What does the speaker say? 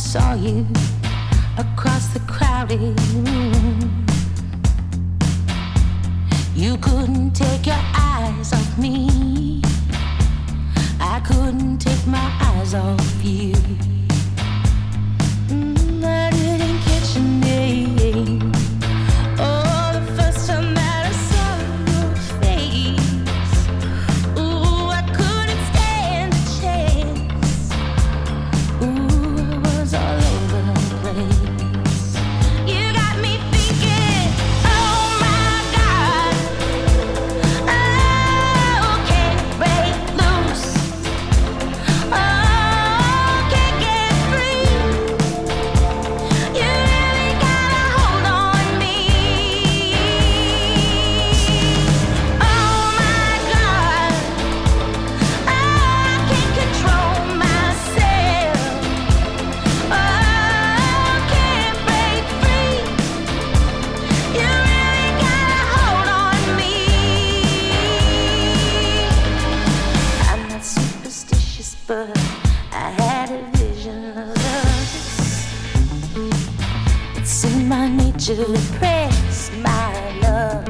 saw you across the crowded room. You couldn't take your eyes off me. I couldn't take my eyes off you. I didn't catch your name. Oh, the first time that I saw your face. Ooh, I couldn't stand a chance. Ooh, I was all over the place. You got me thinking, oh my God, oh, can't break loose, oh, can't get free. You really got a hold on me. Oh my God, oh, I can't control myself. Oh, can't break free. You really got a hold on me. I'm not superstitious, but I had a vision of us. It's in my nature to press my love.